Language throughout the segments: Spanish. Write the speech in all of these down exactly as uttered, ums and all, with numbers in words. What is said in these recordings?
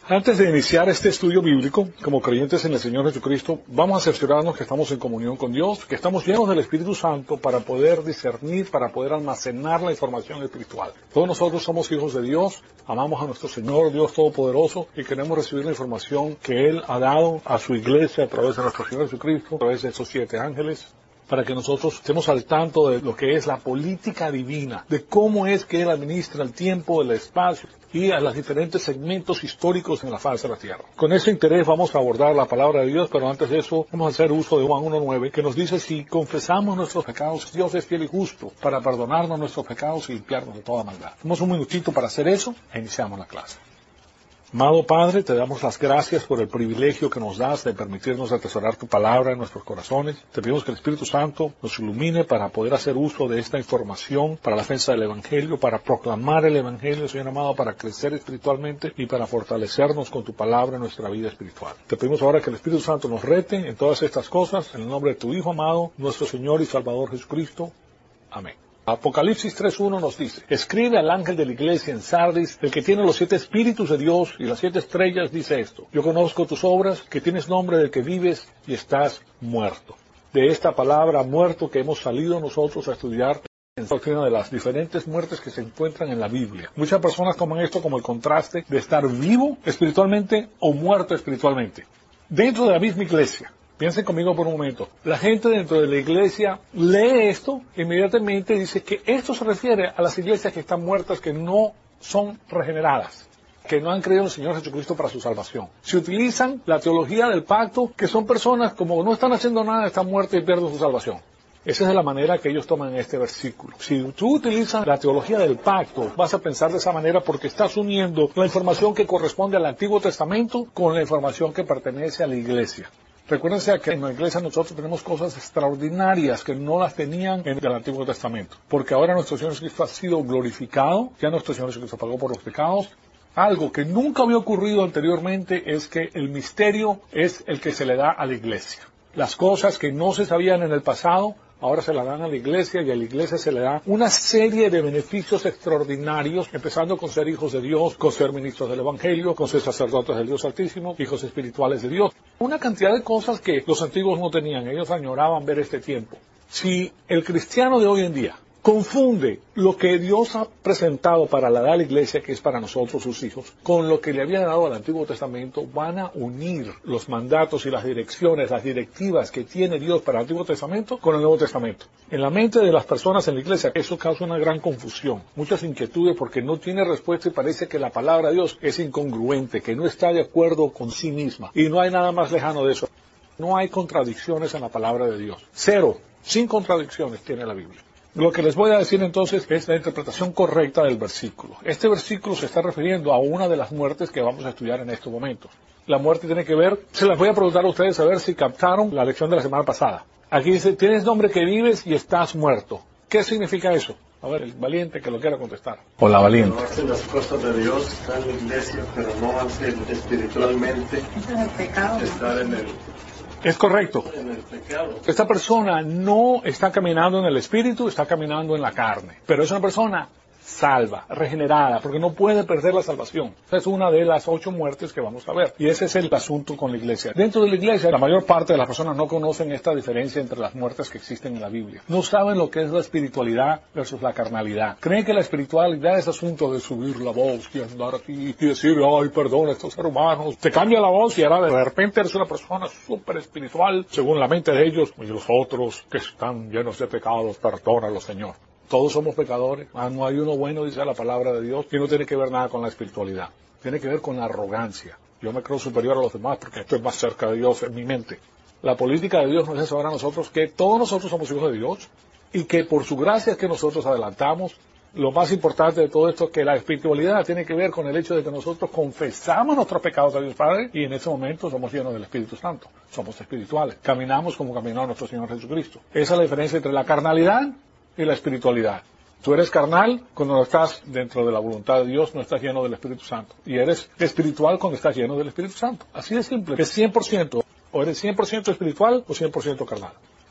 Antes de iniciar este estudio bíblico, como creyentes en el Señor Jesucristo, vamos a cerciorarnos que estamos en comunión con Dios, que estamos llenos del Espíritu Santo para poder discernir, para poder almacenar la información espiritual. Todos nosotros somos hijos de Dios, amamos a nuestro Señor, Dios Todopoderoso, y queremos recibir la información que Él ha dado a su iglesia a través de nuestro Señor Jesucristo, a través de esos siete ángeles, para que nosotros estemos al tanto de lo que es la política divina, de cómo es que Él administra el tiempo, el espacio y a los diferentes segmentos históricos en la faz de la tierra. Con ese interés vamos a abordar la palabra de Dios, pero antes de eso vamos a hacer uso de Juan uno nueve, que nos dice: si confesamos nuestros pecados, Dios es fiel y justo para perdonarnos nuestros pecados y limpiarnos de toda maldad. Tenemos un minutito para hacer eso e iniciamos la clase. Amado Padre, te damos las gracias por el privilegio que nos das de permitirnos atesorar tu palabra en nuestros corazones. Te pedimos que el Espíritu Santo nos ilumine para poder hacer uso de esta información para la defensa del Evangelio, para proclamar el Evangelio, Señor amado, para crecer espiritualmente y para fortalecernos con tu palabra en nuestra vida espiritual. Te pedimos ahora que el Espíritu Santo nos rete en todas estas cosas, en el nombre de tu Hijo amado, nuestro Señor y Salvador Jesucristo. Amén. Apocalipsis tres uno nos dice: escribe al ángel de la iglesia en Sardis, el que tiene los siete espíritus de Dios y las siete estrellas, dice esto: yo conozco tus obras, que tienes nombre del que vives y estás muerto. De esta palabra muerto que hemos salido nosotros a estudiar en la doctrina de las diferentes muertes que se encuentran en la Biblia. Muchas personas toman esto como el contraste de estar vivo espiritualmente o muerto espiritualmente. Dentro de la misma iglesia, piensen conmigo por un momento. La gente dentro de la iglesia lee esto, inmediatamente dice que esto se refiere a las iglesias que están muertas, que no son regeneradas, que no han creído en el Señor Jesucristo para su salvación. Se utilizan la teología del pacto, que son personas como no están haciendo nada, están muertas y pierden su salvación. Esa es la manera que ellos toman este versículo. Si tú utilizas la teología del pacto, vas a pensar de esa manera porque estás uniendo la información que corresponde al Antiguo Testamento con la información que pertenece a la iglesia. Recuérdense que en la iglesia nosotros tenemos cosas extraordinarias que no las tenían en el Antiguo Testamento. Porque ahora nuestro Señor Jesucristo ha sido glorificado, ya nuestro Señor Jesucristo pagó por los pecados. Algo que nunca había ocurrido anteriormente es que el misterio es el que se le da a la iglesia. Las cosas que no se sabían en el pasado, ahora se la dan a la iglesia, y a la iglesia se le da una serie de beneficios extraordinarios, empezando con ser hijos de Dios, con ser ministros del Evangelio, con ser sacerdotes del Dios Altísimo, hijos espirituales de Dios. Una cantidad de cosas que los antiguos no tenían. Ellos añoraban ver este tiempo. Si el cristiano de hoy en día confunde lo que Dios ha presentado para la edad de la iglesia, que es para nosotros sus hijos, con lo que le había dado al Antiguo Testamento, van a unir los mandatos y las direcciones, las directivas que tiene Dios para el Antiguo Testamento con el Nuevo Testamento. En la mente de las personas en la iglesia eso causa una gran confusión, muchas inquietudes, porque no tiene respuesta y parece que la palabra de Dios es incongruente, que no está de acuerdo con sí misma. Y no hay nada más lejano de eso. No hay contradicciones en la palabra de Dios. Cero, sin contradicciones tiene la Biblia. Lo que les voy a decir entonces es la interpretación correcta del versículo. Este versículo se está refiriendo a una de las muertes que vamos a estudiar en estos momentos. La muerte tiene que ver, se las voy a preguntar a ustedes a ver si captaron la lección de la semana pasada. Aquí dice: tienes nombre que vives y estás muerto. ¿Qué significa eso? A ver, el valiente que lo quiera contestar. O la valiente. No hace las cosas de Dios, está en la iglesia, pero no hace espiritualmente. Ese es el pecado. Estar en el... Es correcto. en el pecado. Esta persona no está caminando en el espíritu, está caminando en la carne. Pero es una persona salva, regenerada, porque no puede perder la salvación. Esa es una de las ocho muertes que vamos a ver. Y ese es el asunto con la iglesia. Dentro de la iglesia, la mayor parte de las personas no conocen esta diferencia entre las muertes que existen en la Biblia. No saben lo que es la espiritualidad versus la carnalidad. Creen que la espiritualidad es asunto de subir la voz y andar aquí y decir: ay, perdón, estos seres humanos. Te cambia la voz y ahora de repente eres una persona súper espiritual, según la mente de ellos. Y los otros que están llenos de pecados, perdónalos, Señor. Todos somos pecadores. Ah, no hay uno bueno, dice la palabra de Dios, y no tiene que ver nada con la espiritualidad. Tiene que ver con la arrogancia. Yo me creo superior a los demás porque estoy más cerca de Dios en mi mente. La política de Dios nos hace saber a nosotros que todos nosotros somos hijos de Dios y que por su gracia es que nosotros adelantamos. Lo más importante de todo esto es que la espiritualidad tiene que ver con el hecho de que nosotros confesamos nuestros pecados a Dios Padre y en ese momento somos llenos del Espíritu Santo. Somos espirituales. Caminamos como caminó nuestro Señor Jesucristo. Esa es la diferencia entre la carnalidad y la espiritualidad. Tú eres carnal cuando no estás dentro de la voluntad de Dios, no estás lleno del Espíritu Santo. Y eres espiritual cuando estás lleno del Espíritu Santo. Así de simple. Es cien por ciento. O eres cien por ciento espiritual o cien por ciento carnal.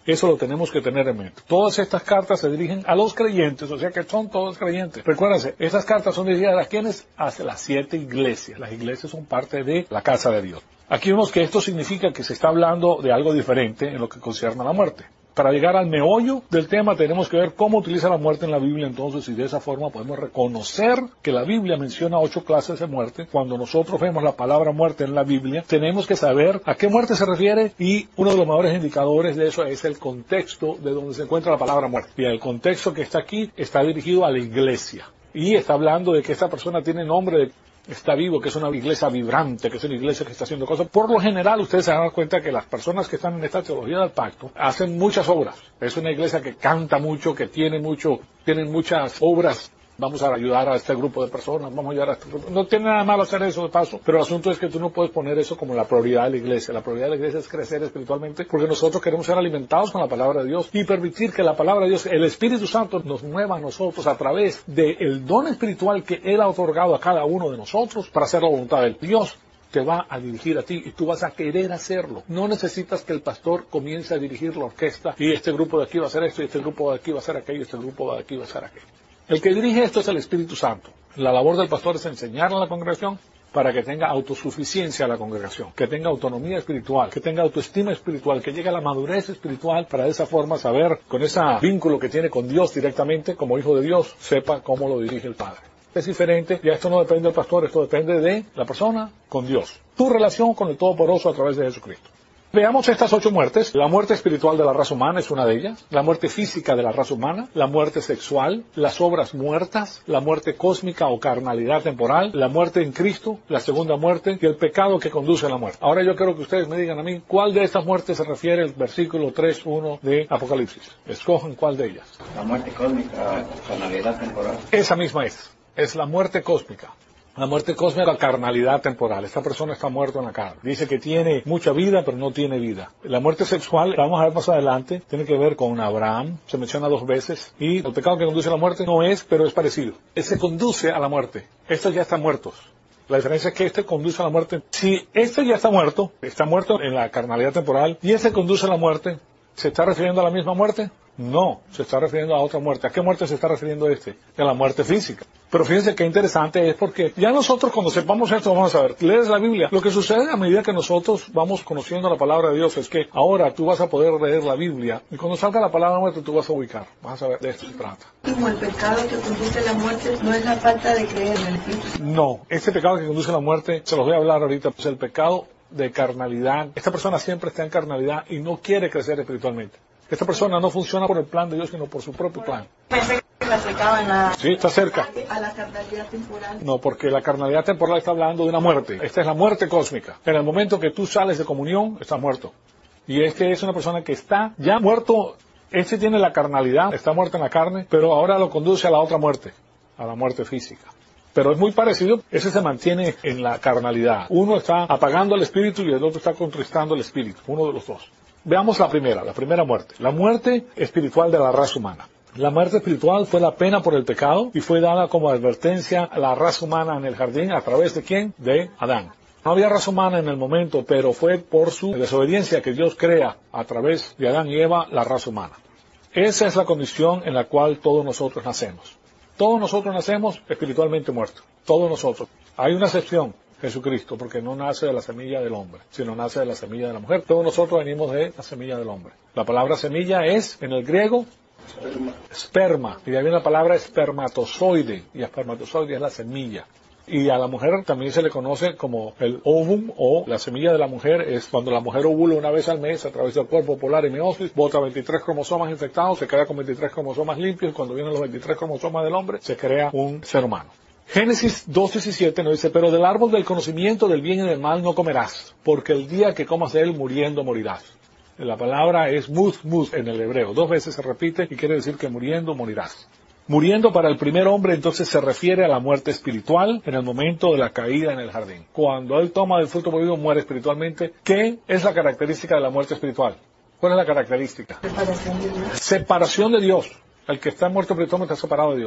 Eso lo tenemos que tener en mente. Todas estas cartas se dirigen a los creyentes, o sea que son todos creyentes. Recuérdense, estas cartas son dirigidas a quienes, a las siete iglesias. Las iglesias son parte de la casa de Dios. Aquí vemos que esto significa que se está hablando de algo diferente en lo que concierne a la muerte. Para llegar al meollo del tema tenemos que ver cómo utiliza la muerte en la Biblia entonces, y de esa forma podemos reconocer que la Biblia menciona ocho clases de muerte. Cuando nosotros vemos la palabra muerte en la Biblia, tenemos que saber a qué muerte se refiere, y uno de los mayores indicadores de eso es el contexto de donde se encuentra la palabra muerte. Y el contexto que está aquí está dirigido a la iglesia. Y está hablando de que esta persona tiene nombre de está vivo, que es una iglesia vibrante, que es una iglesia que está haciendo cosas. Por lo general, ustedes se dan cuenta que las personas que están en esta teología del pacto hacen muchas obras. Es una iglesia que canta mucho, que tiene mucho, tienen muchas obras. Vamos a ayudar a este grupo de personas, vamos a ayudar a este grupo. No tiene nada malo hacer eso de paso, pero el asunto es que tú no puedes poner eso como la prioridad de la iglesia. La prioridad de la iglesia es crecer espiritualmente, porque nosotros queremos ser alimentados con la palabra de Dios y permitir que la palabra de Dios, el Espíritu Santo, nos mueva a nosotros a través del don espiritual que Él ha otorgado a cada uno de nosotros para hacer la voluntad de Él. Dios te va a dirigir a ti y tú vas a querer hacerlo. No necesitas que el pastor comience a dirigir la orquesta y este grupo de aquí va a hacer esto y este grupo de aquí va a hacer aquello y este grupo de aquí va a hacer aquello. El que dirige esto es el Espíritu Santo. La labor del pastor es enseñar a la congregación para que tenga autosuficiencia a la congregación, que tenga autonomía espiritual, que tenga autoestima espiritual, que llegue a la madurez espiritual para de esa forma saber, con ese vínculo que tiene con Dios directamente, como hijo de Dios, sepa cómo lo dirige el Padre. Es diferente, ya esto no depende del pastor, esto depende de la persona con Dios. Tu relación con el Todopoderoso a través de Jesucristo. Veamos estas ocho muertes. La muerte espiritual de la raza humana es una de ellas. La muerte física de la raza humana. La muerte sexual. Las obras muertas. La muerte cósmica o carnalidad temporal. La muerte en Cristo. La segunda muerte. Y el pecado que conduce a la muerte. Ahora yo quiero que ustedes me digan a mí cuál de estas muertes se refiere el versículo tres uno de Apocalipsis. Escojan cuál de ellas. La muerte cósmica, carnalidad temporal. Esa misma es. Es la muerte cósmica. La muerte cósmica, la carnalidad temporal. Esta persona está muerta en la carne. Dice que tiene mucha vida, pero no tiene vida. La muerte sexual, la vamos a ver más adelante, tiene que ver con Abraham. Se menciona dos veces. Y el pecado que conduce a la muerte no es, pero es parecido. Ese conduce a la muerte. Estos ya están muertos. La diferencia es que este conduce a la muerte. Si este ya está muerto, está muerto en la carnalidad temporal, y ese conduce a la muerte, ¿se está refiriendo a la misma muerte? No, se está refiriendo a otra muerte. ¿A qué muerte se está refiriendo este? A la muerte física. Pero fíjense qué interesante es, porque ya nosotros cuando sepamos esto vamos a saber, lees la Biblia. Lo que sucede a medida que nosotros vamos conociendo la palabra de Dios es que ahora tú vas a poder leer la Biblia y cuando salga la palabra muerte tú vas a ubicar. Vas a saber de esto se trata. Como el pecado que conduce a la muerte no es la falta de creer en el Espíritu. No, este pecado que conduce a la muerte, se los voy a hablar ahorita, es el pecado de carnalidad. Esta persona siempre está en carnalidad y no quiere crecer espiritualmente. Esta persona no funciona por el plan de Dios, sino por su propio plan. Pensé que me acercaban a, sí, está cerca. a la carnalidad temporal. No, porque la carnalidad temporal está hablando de una muerte. Esta es la muerte cósmica. En el momento que tú sales de comunión, estás muerto. Y este es una persona que está ya muerto. Este tiene la carnalidad, está muerto en la carne, pero ahora lo conduce a la otra muerte, a la muerte física. Pero es muy parecido, ese se mantiene en la carnalidad. Uno está apagando el espíritu y el otro está contristando el espíritu, uno de los dos. Veamos la primera, la primera muerte, la muerte espiritual de la raza humana. La muerte espiritual fue la pena por el pecado y fue dada como advertencia a la raza humana en el jardín, ¿a través de quién? De Adán. No había raza humana en el momento, pero fue por su desobediencia que Dios crea a través de Adán y Eva la raza humana. Esa es la condición en la cual todos nosotros nacemos. Todos nosotros nacemos espiritualmente muertos, todos nosotros. Hay una excepción. Jesucristo, porque no nace de la semilla del hombre, sino nace de la semilla de la mujer. Todos nosotros venimos de la semilla del hombre. La palabra semilla es, en el griego, esperma. esperma. Y de ahí viene la palabra espermatozoide, y espermatozoide es la semilla. Y a la mujer también se le conoce como el ovum, o la semilla de la mujer es cuando la mujer ovula una vez al mes a través del cuerpo polar y meiosis, bota veintitrés cromosomas infectados, se queda con veintitrés cromosomas limpios, y cuando vienen los veintitrés cromosomas del hombre, se crea un ser humano. Génesis dos diecisiete nos dice, pero del árbol del conocimiento del bien y del mal no comerás, porque el día que comas de él muriendo morirás. La palabra es muz, muz en el hebreo. Dos veces se repite y quiere decir que muriendo morirás. Muriendo para el primer hombre entonces se refiere a la muerte espiritual en el momento de la caída en el jardín. Cuando él toma del fruto prohibido muere espiritualmente. ¿Qué es la característica de la muerte espiritual? ¿Cuál es la característica? Separación de Dios. Separación de Dios. El que está muerto espiritualmente está separado de Dios.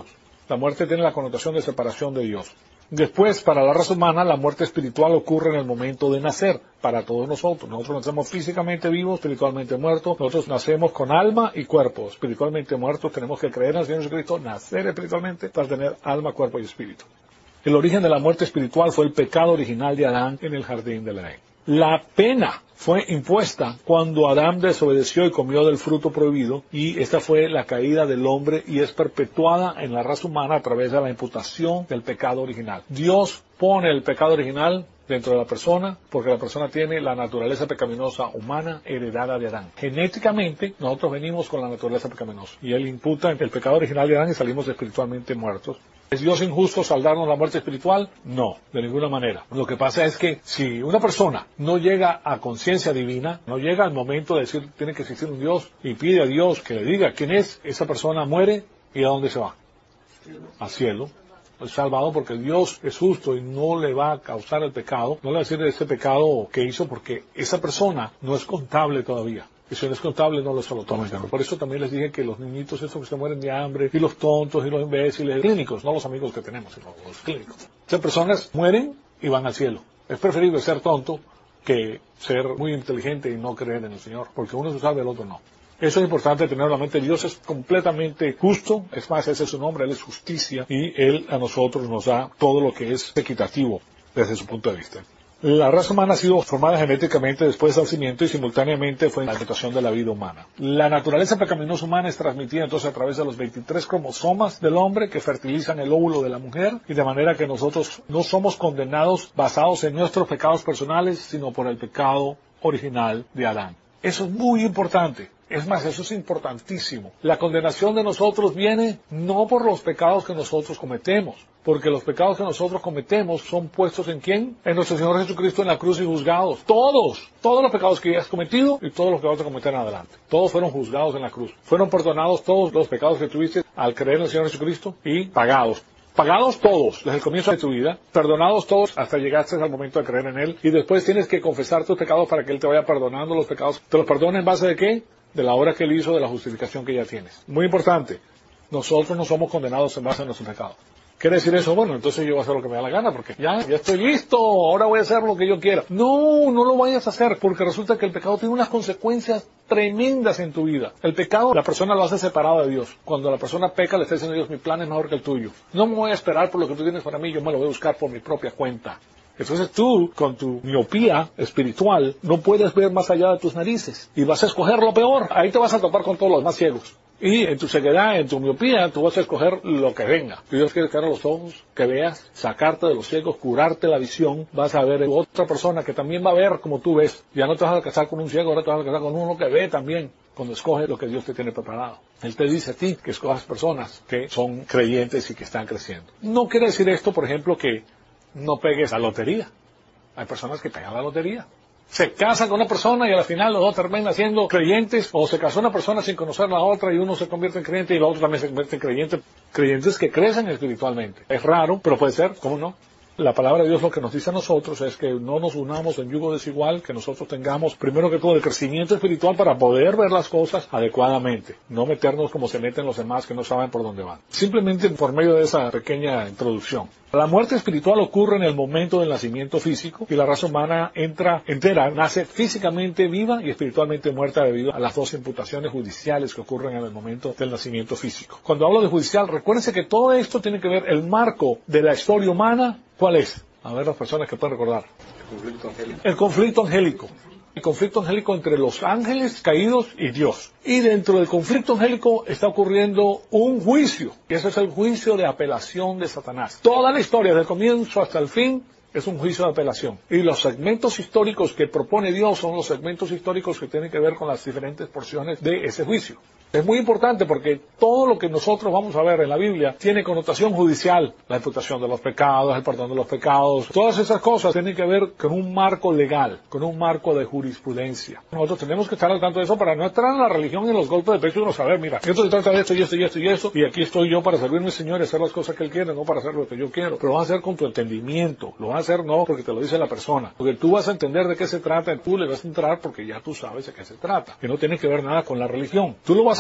La muerte tiene la connotación de separación de Dios. Después, para la raza humana, la muerte espiritual ocurre en el momento de nacer, para todos nosotros. Nosotros nacemos físicamente vivos, espiritualmente muertos. Nosotros nacemos con alma y cuerpo. Espiritualmente muertos, tenemos que creer en el Señor Jesucristo, nacer espiritualmente para tener alma, cuerpo y espíritu. El origen de la muerte espiritual fue el pecado original de Adán en el jardín del Edén. La pena fue impuesta cuando Adán desobedeció y comió del fruto prohibido, y esta fue la caída del hombre y es perpetuada en la raza humana a través de la imputación del pecado original. Dios pone el pecado original dentro de la persona porque la persona tiene la naturaleza pecaminosa humana heredada de Adán. Genéticamente nosotros venimos con la naturaleza pecaminosa y Él imputa el pecado original de Adán y salimos espiritualmente muertos. ¿Es Dios injusto saldarnos la muerte espiritual? No, de ninguna manera. Lo que pasa es que si una persona no llega a conciencia divina, no llega al momento de decir tiene que existir un Dios y pide a Dios que le diga quién es, esa persona muere y ¿a dónde se va? Al cielo. Es salvado porque Dios es justo y no le va a causar el pecado, no le va a decir ese pecado que hizo porque esa persona no es contable todavía. Y si no es contable, no lo se lo toman. Por eso también les dije que los niñitos estos que se mueren de hambre, y los tontos, y los imbéciles, clínicos, no los amigos que tenemos, sino los clínicos. Esas personas mueren y van al cielo. Es preferible ser tonto que ser muy inteligente y no creer en el Señor, porque uno se salva y el otro no. Eso es importante tener en la mente. Dios es completamente justo, es más, ese es su nombre, Él es justicia, y Él a nosotros nos da todo lo que es equitativo desde su punto de vista. La raza humana ha sido formada genéticamente después del nacimiento y simultáneamente fue la mutación de la vida humana. La naturaleza pecaminosa humana es transmitida entonces a través de los veintitrés cromosomas del hombre que fertilizan el óvulo de la mujer, y de manera que nosotros no somos condenados basados en nuestros pecados personales, sino por el pecado original de Adán. Eso es muy importante. Es más, eso es importantísimo. La condenación de nosotros viene no por los pecados que nosotros cometemos, porque los pecados que nosotros cometemos son puestos ¿en quién? En nuestro Señor Jesucristo en la cruz y juzgados. Todos, todos los pecados que has cometido y todos los que vas a cometer en adelante. Todos fueron juzgados en la cruz. Fueron perdonados todos los pecados que tuviste al creer en el Señor Jesucristo y pagados. Pagados todos, desde el comienzo de tu vida, perdonados todos hasta llegaste al momento de creer en Él, y después tienes que confesar tus pecados para que Él te vaya perdonando los pecados. ¿Te los perdona en base de qué? De la obra que Él hizo, de la justificación que ya tienes. Muy importante, nosotros no somos condenados en base a nuestros pecados. ¿Quiere decir eso? Bueno, entonces yo voy a hacer lo que me da la gana, porque ya, ya estoy listo, ahora voy a hacer lo que yo quiera. No, no lo vayas a hacer, porque resulta que el pecado tiene unas consecuencias tremendas en tu vida. El pecado, la persona lo hace separado de Dios. Cuando la persona peca, le está diciendo a Dios, mi plan es mejor que el tuyo. No me voy a esperar por lo que tú tienes para mí, yo me lo voy a buscar por mi propia cuenta. Entonces tú, con tu miopía espiritual, no puedes ver más allá de tus narices. Y vas a escoger lo peor. Ahí te vas a topar con todos los más ciegos. Y en tu ceguedad, en tu miopía, tú vas a escoger lo que venga. Si Dios quiere que abra los ojos, que veas, sacarte de los ciegos, curarte la visión, vas a ver a otra persona que también va a ver como tú ves. Ya no te vas a casar con un ciego, ahora te vas a casar con uno que ve también, cuando escoges lo que Dios te tiene preparado. Él te dice a ti que escojas personas que son creyentes y que están creciendo. No quiere decir esto, por ejemplo, que no pegues la lotería. Hay personas que pegan la lotería. Se casan con una persona y al final los dos terminan siendo creyentes, o se casó una persona sin conocer a la otra y uno se convierte en creyente y el otro también se convierte en creyente. Creyentes que crecen espiritualmente. Es raro, pero puede ser, ¿cómo no? La palabra de Dios lo que nos dice a nosotros es que no nos unamos en yugo desigual, que nosotros tengamos primero que todo el crecimiento espiritual para poder ver las cosas adecuadamente, no meternos como se meten los demás que no saben por dónde van. Simplemente por medio de esa pequeña introducción. La muerte espiritual ocurre en el momento del nacimiento físico y la raza humana entra entera, nace físicamente viva y espiritualmente muerta debido a las dos imputaciones judiciales que ocurren en el momento del nacimiento físico. Cuando hablo de judicial, recuérdense que todo esto tiene que ver el marco de la historia humana. ¿Cuál es? A ver las personas que pueden recordar. El conflicto angélico. El conflicto angélico. El conflicto angélico entre los ángeles caídos y Dios. Y dentro del conflicto angélico está ocurriendo un juicio. Y ese es el juicio de apelación de Satanás. Toda la historia, del comienzo hasta el fin, es un juicio de apelación. Y los segmentos históricos que propone Dios son los segmentos históricos que tienen que ver con las diferentes porciones de ese juicio. Es muy importante porque todo lo que nosotros vamos a ver en la Biblia tiene connotación judicial. La imputación de los pecados, el perdón de los pecados, todas esas cosas tienen que ver con un marco legal, con un marco de jurisprudencia. Nosotros tenemos que estar al tanto de eso para no entrar en la religión y en los golpes de pecho y no saber, mira, esto se trata de esto y esto y esto y esto, y aquí estoy yo para servirme al Señor y hacer las cosas que Él quiere, no para hacer lo que yo quiero. Pero lo vas a hacer con tu entendimiento, lo vas a hacer no porque te lo dice la persona, porque tú vas a entender de qué se trata, tú le vas a entrar porque ya tú sabes de qué se trata, que no tiene que ver nada con la religión. Tú lo vas a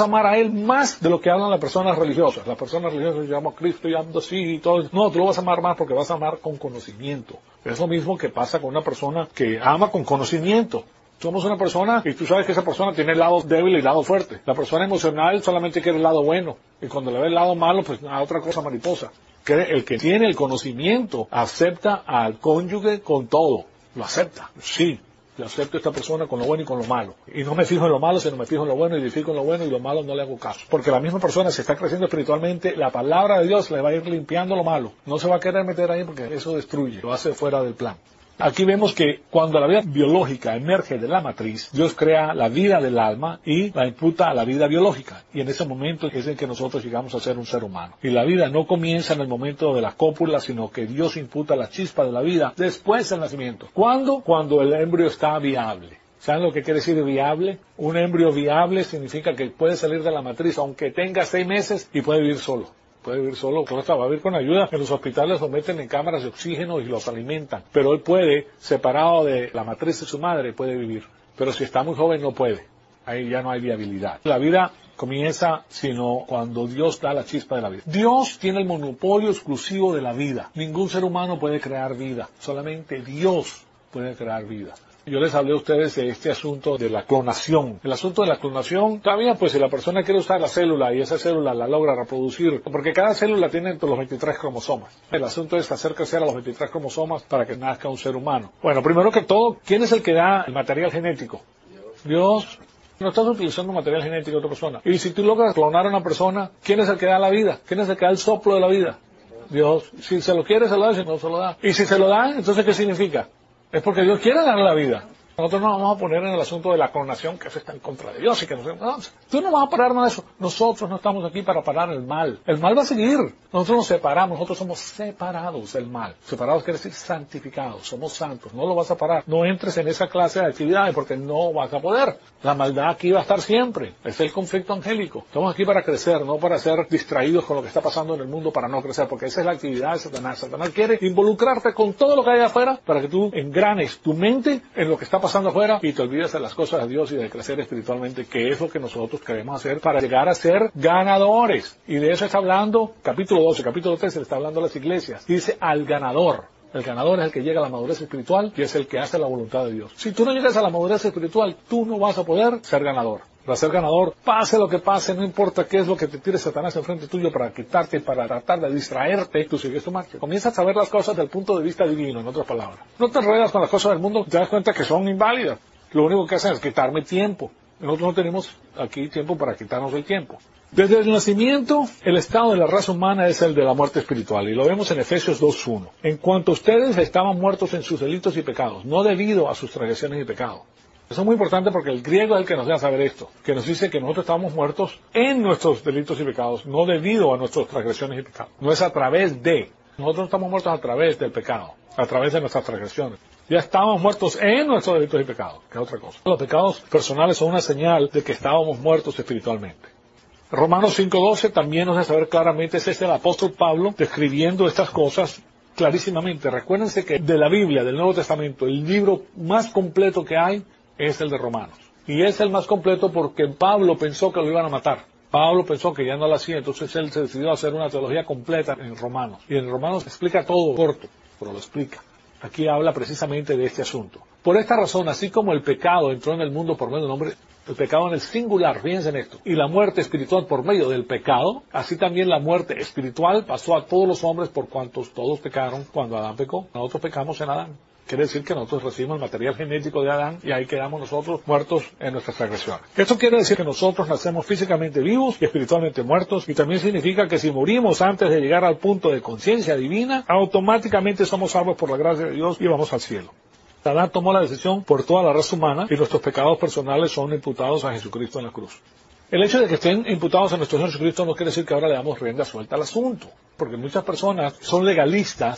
a amar a Él más de lo que hablan las personas religiosas. Las personas religiosas, yo amo a Cristo y ando así y todo. No, tú lo vas a amar más porque vas a amar con conocimiento. Es lo mismo que pasa con una persona que ama con conocimiento. Somos una persona y tú sabes que esa persona tiene el lado débil y el lado fuerte. La persona emocional solamente quiere el lado bueno. Y cuando le ve el lado malo, pues a otra cosa mariposa. El que tiene el conocimiento acepta al cónyuge con todo. Lo acepta, sí. Yo acepto a esta persona con lo bueno y con lo malo. Y no me fijo en lo malo, sino me fijo en lo bueno y edifico en lo bueno y lo malo no le hago caso. Porque la misma persona, si está creciendo espiritualmente, la palabra de Dios le va a ir limpiando lo malo. No se va a querer meter ahí porque eso destruye, lo hace fuera del plan. Aquí vemos que cuando la vida biológica emerge de la matriz, Dios crea la vida del alma y la imputa a la vida biológica. Y en ese momento es en que nosotros llegamos a ser un ser humano. Y la vida no comienza en el momento de la cópula, sino que Dios imputa la chispa de la vida después del nacimiento. ¿Cuándo? Cuando el embrio está viable. ¿Saben lo que quiere decir viable? Un embrio viable significa que puede salir de la matriz aunque tenga seis meses y puede vivir solo. Puede vivir solo, claro, va a vivir con ayuda. En los hospitales lo meten en cámaras de oxígeno y los alimentan. Pero él puede, separado de la matriz de su madre, puede vivir. Pero si está muy joven no puede. Ahí ya no hay viabilidad. La vida comienza sino cuando Dios da la chispa de la vida. Dios tiene el monopolio exclusivo de la vida. Ningún ser humano puede crear vida. Solamente Dios puede crear vida. Yo les hablé a ustedes de este asunto de la clonación. El asunto de la clonación, todavía pues si la persona quiere usar la célula y esa célula la logra reproducir, porque cada célula tiene los veintitrés cromosomas. El asunto es hacer crecer a los veintitrés cromosomas para que nazca un ser humano. Bueno, primero que todo, ¿quién es el que da el material genético? Dios. No estás utilizando material genético de otra persona. Y si tú logras clonar a una persona, ¿quién es el que da la vida? ¿Quién es el que da el soplo de la vida? Dios. Si se lo quiere, se lo da, si no se lo da. Y si se lo da, entonces ¿qué significa? Es porque Dios quiere darle la vida. Nosotros no vamos a poner en el asunto de la clonación, que eso está en contra de Dios y que no, no, tú no vas a parar nada de eso. Nosotros no estamos aquí para parar el mal. El mal va a seguir. Nosotros nos separamos, nosotros somos separados del mal. Separados quiere decir santificados, somos santos. No lo vas a parar. No entres en esa clase de actividades porque no vas a poder. La maldad aquí va a estar siempre. Es el conflicto angélico. Estamos aquí para crecer, no para ser distraídos con lo que está pasando en el mundo para no crecer, porque esa es la actividad de Satanás. Satanás quiere involucrarte con todo lo que hay afuera para que tú engranes tu mente en lo que está pasando afuera y te olvides de las cosas de Dios y de crecer espiritualmente, que es lo que nosotros queremos hacer para llegar a ser ganadores. Y de eso está hablando capítulo doce, capítulo trece, le está hablando a las iglesias. Dice al ganador. El ganador es el que llega a la madurez espiritual y es el que hace la voluntad de Dios. Si tú no llegas a la madurez espiritual, tú no vas a poder ser ganador. Para ser ganador, pase lo que pase, no importa qué es lo que te tire Satanás enfrente tuyo para quitarte, para tratar de distraerte, tú sigues tu marcha. Comienzas a ver las cosas desde el punto de vista divino, en otras palabras. No te enredas con las cosas del mundo, te das cuenta que son inválidas. Lo único que hacen es quitarme tiempo. Nosotros no tenemos aquí tiempo para quitarnos el tiempo. Desde el nacimiento, el estado de la raza humana es el de la muerte espiritual, y lo vemos en Efesios dos uno. En cuanto ustedes estaban muertos en sus delitos y pecados, no debido a sus transgresiones y pecados. Eso es muy importante porque el griego es el que nos deja saber esto, que nos dice que nosotros estábamos muertos en nuestros delitos y pecados, no debido a nuestras transgresiones y pecados. No es a través de. Nosotros estamos muertos a través del pecado, a través de nuestras transgresiones. Ya estábamos muertos en nuestros delitos y pecados, que es otra cosa. Los pecados personales son una señal de que estábamos muertos espiritualmente. Romanos cinco doce también nos hace saber claramente, es este el apóstol Pablo describiendo estas cosas clarísimamente. Recuérdense que de la Biblia, del Nuevo Testamento, el libro más completo que hay es el de Romanos. Y es el más completo porque Pablo pensó que lo iban a matar. Pablo pensó que ya no lo hacía, entonces él se decidió a hacer una teología completa en Romanos. Y en Romanos explica todo corto, pero lo explica. Aquí habla precisamente de este asunto. Por esta razón, así como el pecado entró en el mundo por medio del hombre, el pecado en el singular, fíjense en esto, y la muerte espiritual por medio del pecado, así también la muerte espiritual pasó a todos los hombres por cuantos todos pecaron cuando Adán pecó. Nosotros pecamos en Adán. Quiere decir que nosotros recibimos el material genético de Adán y ahí quedamos nosotros muertos en nuestras transgresiones. Esto quiere decir que nosotros nacemos físicamente vivos y espiritualmente muertos, y también significa que si morimos antes de llegar al punto de conciencia divina, automáticamente somos salvos por la gracia de Dios y vamos al cielo. Adán tomó la decisión por toda la raza humana y nuestros pecados personales son imputados a Jesucristo en la cruz. El hecho de que estén imputados a nuestro Señor Jesucristo no quiere decir que ahora le damos rienda suelta al asunto, porque muchas personas son legalistas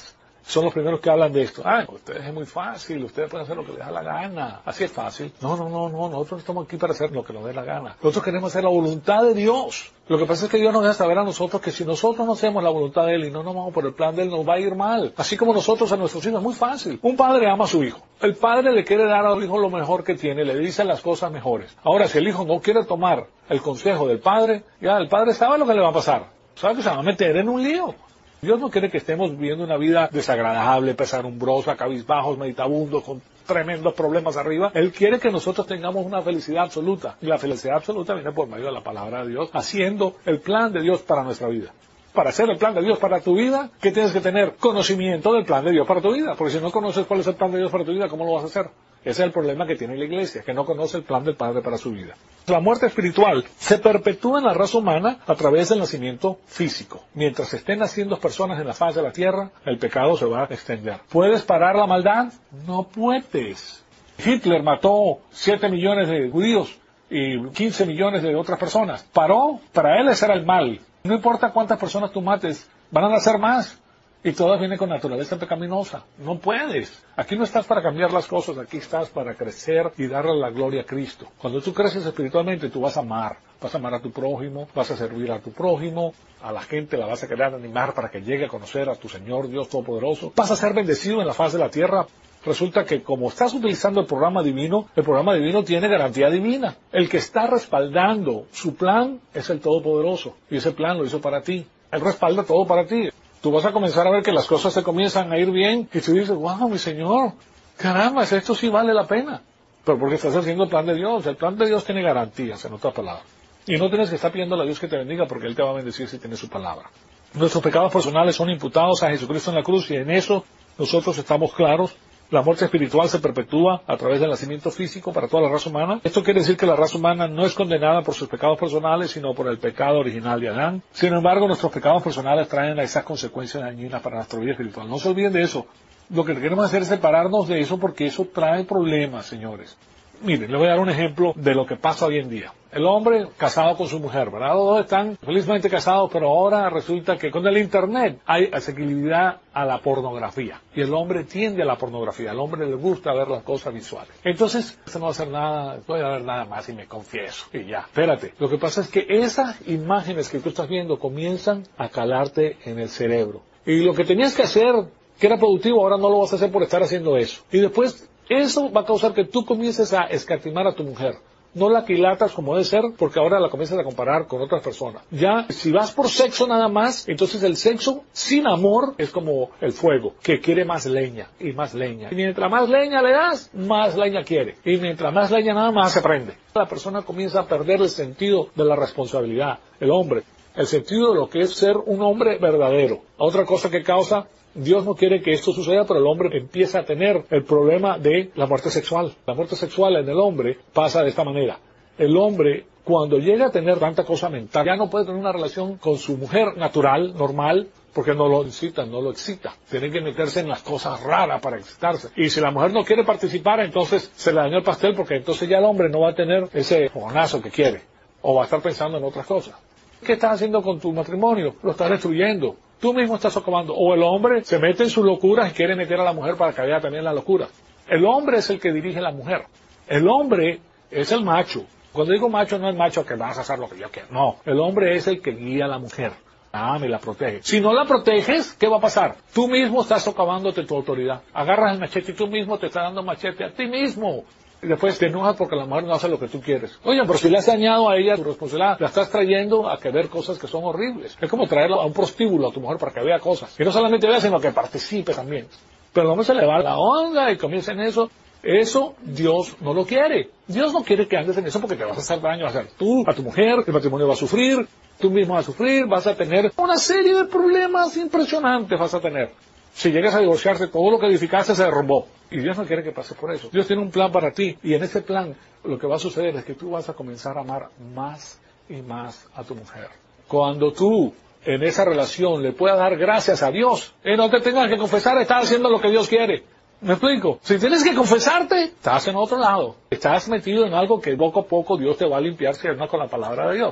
son los primeros que hablan de esto. Ah, ustedes es muy fácil, ustedes pueden hacer lo que les da la gana. Así es fácil. No, no, no, no, nosotros estamos aquí para hacer lo que nos dé la gana. Nosotros queremos hacer la voluntad de Dios. Lo que pasa es que Dios nos deja saber a nosotros que si nosotros no hacemos la voluntad de Él y no nos vamos por el plan de Él, nos va a ir mal. Así como nosotros a nuestros hijos, es muy fácil. Un padre ama a su hijo. El padre le quiere dar al hijo lo mejor que tiene, le dice las cosas mejores. Ahora, si el hijo no quiere tomar el consejo del padre, ya el padre sabe lo que le va a pasar. Sabe que se va a meter en un lío. Dios no quiere que estemos viviendo una vida desagradable, pesarumbrosa, cabizbajos, meditabundos, con tremendos problemas arriba. Él quiere que nosotros tengamos una felicidad absoluta. Y la felicidad absoluta viene por medio de la palabra de Dios, haciendo el plan de Dios para nuestra vida. Para hacer el plan de Dios para tu vida, ¿qué tienes que tener? Conocimiento del plan de Dios para tu vida. Porque si no conoces cuál es el plan de Dios para tu vida, ¿cómo lo vas a hacer? Ese es el problema que tiene la iglesia, que no conoce el plan del Padre para su vida. La muerte espiritual se perpetúa en la raza humana a través del nacimiento físico. Mientras estén naciendo personas en la faz de la tierra, el pecado se va a extender. ¿Puedes parar la maldad? No puedes. Hitler mató siete millones de judíos y quince millones de otras personas. ¿Paró? Para él ese era el mal. No importa cuántas personas tú mates, van a nacer más. Y todas vienen con naturaleza pecaminosa. No puedes. Aquí no estás para cambiar las cosas, aquí estás para crecer y darle la gloria a Cristo. Cuando tú creces espiritualmente, tú vas a amar. Vas a amar a tu prójimo, vas a servir a tu prójimo, a la gente la vas a querer animar para que llegue a conocer a tu Señor Dios Todopoderoso. Vas a ser bendecido en la faz de la tierra. Resulta que como estás utilizando el programa divino, el programa divino tiene garantía divina. El que está respaldando su plan es el Todopoderoso. Y ese plan lo hizo para ti. Él respalda todo para ti. Tú vas a comenzar a ver que las cosas se comienzan a ir bien y tú dices, wow, mi Señor, caramba, esto sí vale la pena. Pero porque estás haciendo el plan de Dios. El plan de Dios tiene garantías, en otras palabras. Y no tienes que estar pidiendo a Dios que te bendiga porque Él te va a bendecir si tiene su palabra. Nuestros pecados personales son imputados a Jesucristo en la cruz y en eso nosotros estamos claros. La muerte espiritual se perpetúa a través del nacimiento físico para toda la raza humana. Esto quiere decir que la raza humana no es condenada por sus pecados personales, sino por el pecado original de Adán. Sin embargo, nuestros pecados personales traen esas consecuencias dañinas para nuestra vida espiritual. No se olviden de eso. Lo que queremos hacer es separarnos de eso porque eso trae problemas, señores. Miren, les voy a dar un ejemplo de lo que pasa hoy en día. El hombre casado con su mujer, ¿verdad? Los dos están felizmente casados, pero ahora resulta que con el Internet hay asequibilidad a la pornografía. Y el hombre tiende a la pornografía. Al hombre le gusta ver las cosas visuales. Entonces, esto no va a hacer nada, voy a ver nada más y me confieso. Y ya, espérate. Lo que pasa es que esas imágenes que tú estás viendo comienzan a calarte en el cerebro. Y lo que tenías que hacer, que era productivo, ahora no lo vas a hacer por estar haciendo eso. Y después, eso va a causar que tú comiences a escatimar a tu mujer. No la aquilatas como debe ser, porque ahora la comienzas a comparar con otras personas. Ya, si vas por sexo nada más, entonces el sexo sin amor es como el fuego, que quiere más leña y más leña. Y mientras más leña le das, más leña quiere. Y mientras más leña nada más se prende. La persona comienza a perder el sentido de la responsabilidad, el hombre. El sentido de lo que es ser un hombre verdadero. Otra cosa que causa, Dios no quiere que esto suceda, pero el hombre empieza a tener el problema de la muerte sexual. La muerte sexual en el hombre pasa de esta manera. El hombre, cuando llega a tener tanta cosa mental, ya no puede tener una relación con su mujer natural, normal, porque no lo incita, no lo excita. Tiene que meterse en las cosas raras para excitarse. Y si la mujer no quiere participar, entonces se le dañó el pastel, porque entonces ya el hombre no va a tener ese fogonazo que quiere. O va a estar pensando en otras cosas. ¿Qué estás haciendo con tu matrimonio? Lo estás destruyendo. Tú mismo estás socavando. O el hombre se mete en sus locuras y quiere meter a la mujer para que vea también la locura. El hombre es el que dirige a la mujer. El hombre es el macho. Cuando digo macho, no es macho que vas a hacer lo que yo quiero. No, el hombre es el que guía a la mujer. Ah, me la protege. Si no la proteges, ¿qué va a pasar? Tú mismo estás socavándote tu autoridad. Agarras el machete y tú mismo te estás dando machete a ti mismo. Y después te enojas porque la mujer no hace lo que tú quieres. Oye, pero si le has dañado a ella tu responsabilidad, la estás trayendo a que ver cosas que son horribles. Es como traerlo a un prostíbulo a tu mujer para que vea cosas. Y no solamente vea, sino que participe también. Pero el hombre se le va la onda y comienza en eso. Eso Dios no lo quiere. Dios no quiere que andes en eso porque te vas a hacer daño. Vas a hacer tú, a tu mujer, el matrimonio va a sufrir, tú mismo vas a sufrir, vas a tener una serie de problemas impresionantes vas a tener. Si llegas a divorciarte, todo lo que edificaste se derrumbó. Y Dios no quiere que pase por eso. Dios tiene un plan para ti. Y en ese plan, lo que va a suceder es que tú vas a comenzar a amar más y más a tu mujer. Cuando tú, en esa relación, le puedas dar gracias a Dios, y no te tengas que confesar, estás haciendo lo que Dios quiere. ¿Me explico? Si tienes que confesarte, estás en otro lado. Estás metido en algo que poco a poco Dios te va a limpiar si no con la palabra de Dios.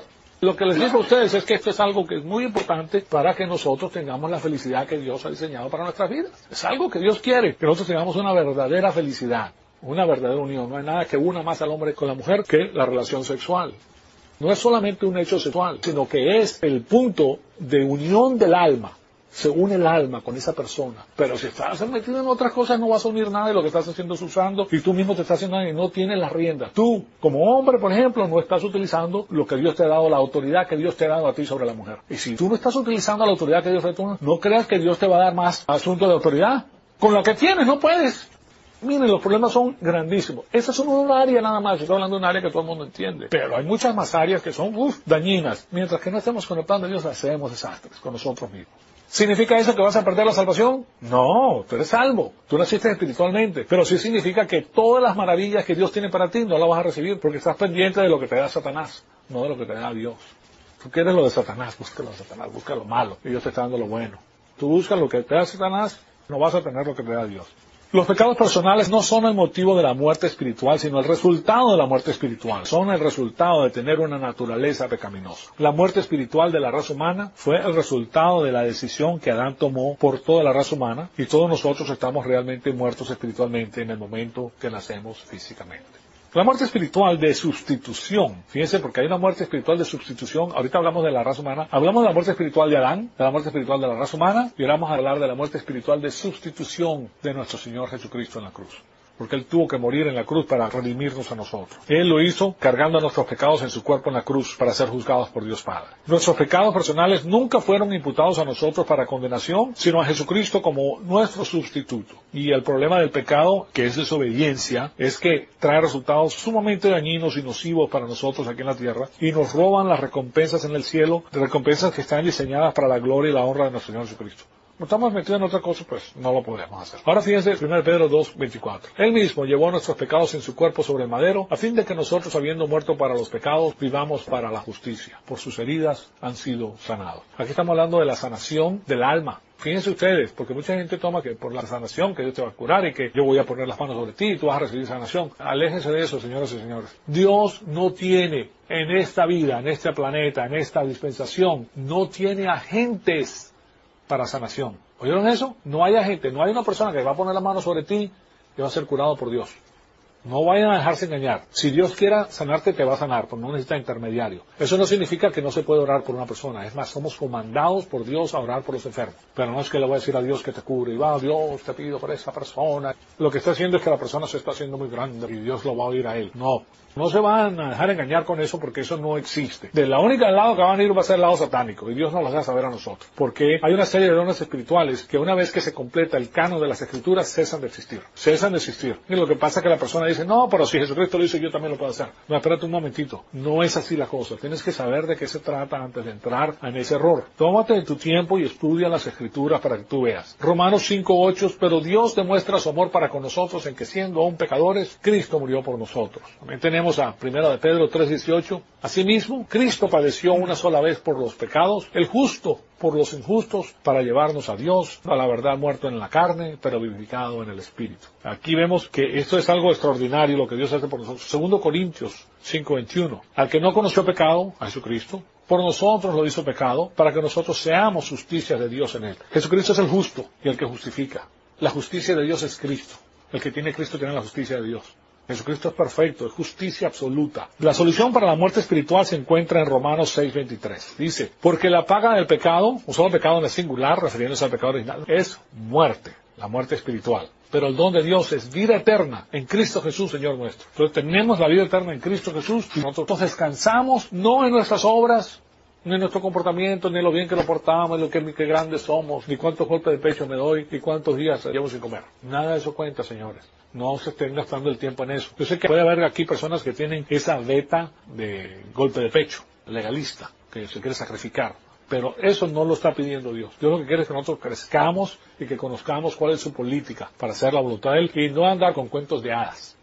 Lo que les digo a ustedes es que esto es algo que es muy importante para que nosotros tengamos la felicidad que Dios ha diseñado para nuestras vidas. Es algo que Dios quiere, que nosotros tengamos una verdadera felicidad, una verdadera unión. No hay nada que una más al hombre con la mujer que la relación sexual. No es solamente un hecho sexual, sino que es el punto de unión del alma. Se une el alma con esa persona. Pero si estás metido en otras cosas no vas a unir nada de lo que estás haciendo es usando y tú mismo te estás haciendo y no tienes las riendas. Tú, como hombre, por ejemplo, no estás utilizando lo que Dios te ha dado, la autoridad que Dios te ha dado a ti sobre la mujer. Y si tú no estás utilizando la autoridad que Dios te ha dado, no creas que Dios te va a dar más asunto de autoridad. Con lo que tienes no puedes. Miren, los problemas son grandísimos. Esa es una área nada más. Estoy hablando de un área que todo el mundo entiende. Pero hay muchas más áreas que son uf, dañinas. Mientras que no estemos con el plan de Dios, hacemos desastres con nosotros mismos. ¿Significa eso que vas a perder la salvación? No, tú eres salvo. Tú naciste espiritualmente. Pero sí significa que todas las maravillas que Dios tiene para ti no las vas a recibir porque estás pendiente de lo que te da Satanás, no de lo que te da Dios. Tú quieres lo de Satanás, busca lo de Satanás, busca lo malo. Y Dios te está dando lo bueno. Tú buscas lo que te da Satanás, no vas a tener lo que te da Dios. Los pecados personales no son el motivo de la muerte espiritual, sino el resultado de la muerte espiritual. Son el resultado de tener una naturaleza pecaminosa. La muerte espiritual de la raza humana fue el resultado de la decisión que Adán tomó por toda la raza humana, y todos nosotros estamos realmente muertos espiritualmente en el momento que nacemos físicamente. La muerte espiritual de sustitución, fíjense, porque hay una muerte espiritual de sustitución, ahorita hablamos de la raza humana, hablamos de la muerte espiritual de Adán, de la muerte espiritual de la raza humana, y ahora vamos a hablar de la muerte espiritual de sustitución de nuestro Señor Jesucristo en la cruz. Porque Él tuvo que morir en la cruz para redimirnos a nosotros. Él lo hizo cargando nuestros pecados en su cuerpo en la cruz para ser juzgados por Dios Padre. Nuestros pecados personales nunca fueron imputados a nosotros para condenación, sino a Jesucristo como nuestro sustituto. Y el problema del pecado, que es desobediencia, es que trae resultados sumamente dañinos y nocivos para nosotros aquí en la tierra y nos roban las recompensas en el cielo, recompensas que están diseñadas para la gloria y la honra de nuestro Señor Jesucristo. No estamos metidos en otra cosa, pues no lo podemos hacer. Ahora fíjense, primero Pedro dos, veinticuatro. Él mismo llevó nuestros pecados en su cuerpo sobre el madero, a fin de que nosotros, habiendo muerto para los pecados, vivamos para la justicia. Por sus heridas han sido sanados. Aquí estamos hablando de la sanación del alma. Fíjense ustedes, porque mucha gente toma que por la sanación que Dios te va a curar y que yo voy a poner las manos sobre ti y tú vas a recibir sanación. Aléjense de eso, señoras y señores. Dios no tiene en esta vida, en este planeta, en esta dispensación, no tiene agentes para sanación. ¿Oyeron eso? No hay agente, no hay una persona que va a poner la mano sobre ti y va a ser curado por Dios. No vayan a dejarse engañar. Si Dios quiera sanarte, te va a sanar, porque no necesita intermediario. Eso no significa que no se puede orar por una persona. Es más, somos comandados por Dios a orar por los enfermos. Pero no es que le voy a decir a Dios que te cure. Y va, Dios, te pido por esa persona. Lo que está haciendo es que la persona se está haciendo muy grande y Dios lo va a oír a él. No. No se van a dejar engañar con eso porque eso no existe. De la única lado que van a ir va a ser el lado satánico y Dios nos las va a saber a nosotros. Porque hay una serie de dones espirituales que una vez que se completa el canon de las escrituras cesan de existir. Cesan de existir. Y lo que pasa es que la persona dice, no, pero si Jesucristo lo hizo yo también lo puedo hacer. No, espérate un momentito. No es así la cosa. Tienes que saber de qué se trata antes de entrar en ese error. Tómate de tu tiempo y estudia las escrituras para que tú veas. Romanos cinco ocho, pero Dios demuestra su amor para con nosotros en que siendo aún pecadores, Cristo murió por nosotros. También tenemos a primera de Pedro tres dieciocho. Asimismo, Cristo padeció una sola vez por los pecados, el justo por los injustos, para llevarnos a Dios, a la verdad muerto en la carne, pero vivificado en el Espíritu. Aquí vemos que esto es algo extraordinario lo que Dios hace por nosotros. Segundo Corintios cinco veintiuno. Al que no conoció pecado, a Jesucristo, por nosotros lo hizo pecado, para que nosotros seamos justicia de Dios en él. Jesucristo es el justo y el que justifica. La justicia de Dios es Cristo. El que tiene Cristo tiene la justicia de Dios. Jesucristo es perfecto, es justicia absoluta. La solución para la muerte espiritual se encuentra en Romanos seis veintitrés. Dice, porque la paga del pecado, usando el pecado en el singular, refiriéndose al pecado original, es muerte, la muerte espiritual. Pero el don de Dios es vida eterna en Cristo Jesús, Señor nuestro. Entonces tenemos la vida eterna en Cristo Jesús y nosotros descansamos no en nuestras obras, ni en nuestro comportamiento, ni en lo bien que lo portamos, ni lo que, que grandes somos, ni cuántos golpes de pecho me doy, ni cuántos días llevo sin comer. Nada de eso cuenta, señores. No se estén gastando el tiempo en eso. Yo sé que puede haber aquí personas que tienen esa beta de golpe de pecho, legalista, que se quiere sacrificar. Pero eso no lo está pidiendo Dios. Dios lo que quiere es que nosotros crezcamos y que conozcamos cuál es su política para hacer la voluntad de Él y no andar con cuentos de hadas.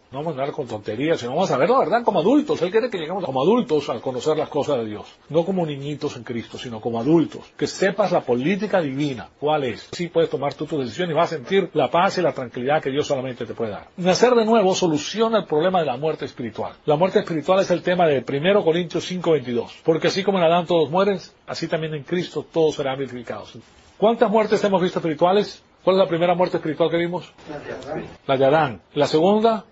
No vamos a andar con tonterías, sino vamos a ver la verdad como adultos. Él quiere que lleguemos como adultos a conocer las cosas de Dios. No como niñitos en Cristo, sino como adultos. Que sepas la política divina. ¿Cuál es? Sí puedes tomar tú tu decisión y vas a sentir la paz y la tranquilidad que Dios solamente te puede dar. Nacer de nuevo soluciona el problema de la muerte espiritual. La muerte espiritual es el tema de primera Corintios cinco veintidós. Porque así como en Adán todos mueren, así también en Cristo todos serán vivificados. ¿Cuántas muertes hemos visto espirituales? ¿Cuál es la primera muerte espiritual que vimos? La de Adán. La de Adán. ¿La segunda?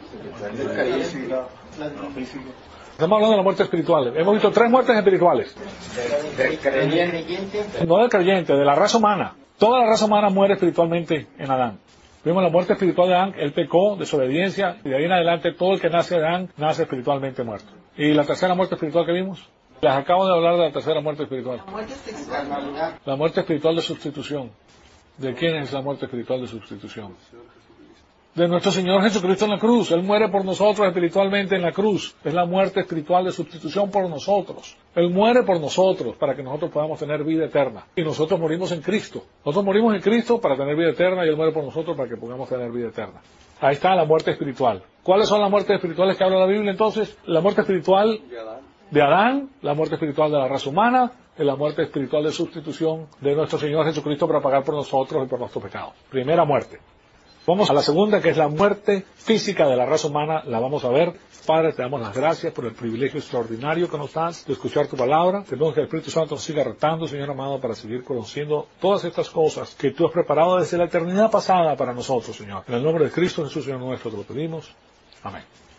Estamos hablando de la muerte espiritual. Hemos visto tres muertes espirituales. Del creyente. No del creyente, de la raza humana. Toda la raza humana muere espiritualmente en Adán. Vimos la muerte espiritual de Adán, él pecó, desobediencia, y de ahí en adelante todo el que nace de Adán nace espiritualmente muerto. ¿Y la tercera muerte espiritual que vimos? Les acabo de hablar de la tercera muerte espiritual. La muerte sexual. La muerte espiritual de sustitución. ¿De quién es la muerte espiritual de sustitución? De nuestro Señor Jesucristo en la cruz. Él muere por nosotros espiritualmente en la cruz. Es la muerte espiritual de sustitución por nosotros. Él muere por nosotros para que nosotros podamos tener vida eterna. Y nosotros morimos en Cristo. Nosotros morimos en Cristo para tener vida eterna y Él muere por nosotros para que podamos tener vida eterna. Ahí está la muerte espiritual. ¿Cuáles son las muertes espirituales que habla la Biblia entonces? La muerte espiritual de Adán, la muerte espiritual de la raza humana, y la muerte espiritual de sustitución de nuestro Señor Jesucristo para pagar por nosotros y por nuestros pecados. Primera muerte. Vamos a la segunda, que es la muerte física de la raza humana. La vamos a ver. Padre, te damos las gracias por el privilegio extraordinario que nos das de escuchar tu palabra. Te pedimos que el Espíritu Santo nos siga retando, Señor amado, para seguir conociendo todas estas cosas que tú has preparado desde la eternidad pasada para nosotros, Señor. En el nombre de Cristo Jesús, Señor nuestro, te lo pedimos. Amén.